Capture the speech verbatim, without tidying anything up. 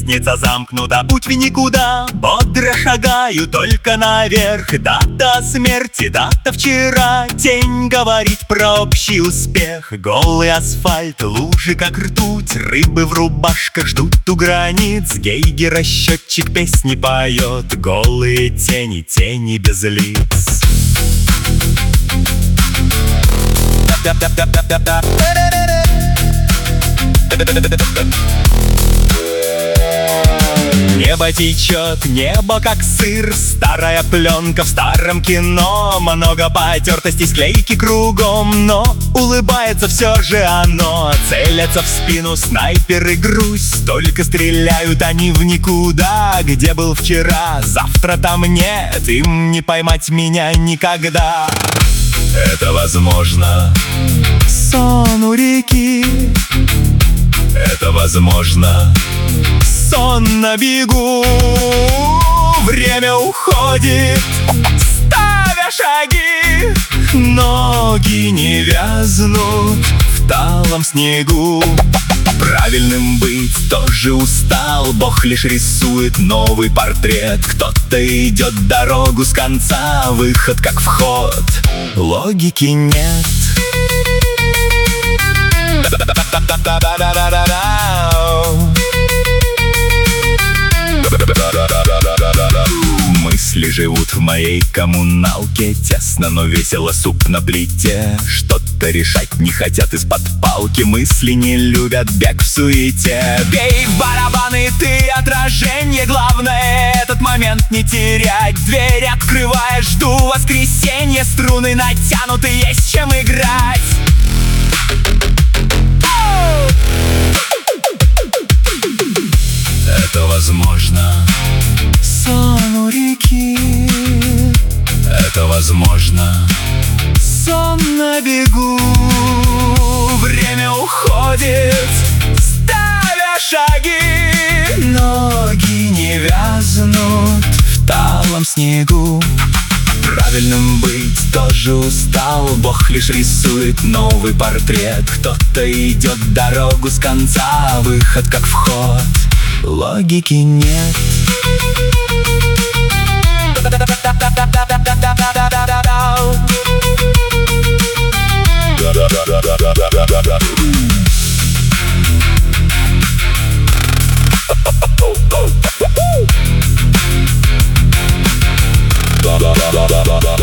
лестница замкнута, путь в никуда. Бодро шагаю только наверх. Дата смерти, дата вчера. Тень говорит про общий успех. Голый асфальт, лужи как ртуть. Рыбы в рубашках ждут у границ. Гейгер-расчетчик песни поет. Голые тени, тени без лиц. Небо течет, небо как сыр. Старая пленка в старом кино. Много потертостей, склейки кругом. Но улыбается все же оно. Целятся в спину снайперы, грусть. Только стреляют они в никуда. Где был вчера, завтра там нет. Им не поймать меня никогда. Это возможно. Сон у реки. Это возможно. Сон на бегу. Время уходит, ставя шаги. Ноги не вязнут в талом снегу. Правильным быть тоже устал. Бог лишь рисует новый портрет. Кто-то идет дорогу с конца. Выход как вход, логики нет. Мысли живут в моей коммуналке. Тесно, но весело, суп на плите. Что-то решать не хотят из-под палки. Мысли не любят бег в суете. Бей в барабаны, ты отражение. Главное этот момент не терять. Дверь открываешь, жду воскресенья. Струны натянуты, есть чем играть. Это возможно. Сон у реки. Это возможно. Сон на бегу. Время уходит, ставя шаги. Ноги не вязнут в талом снегу. Правильным быть тоже устал. Бог лишь рисует новый портрет. Кто-то идет дорогу с конца. Выход как вход, логики нет. Da da da da da da da.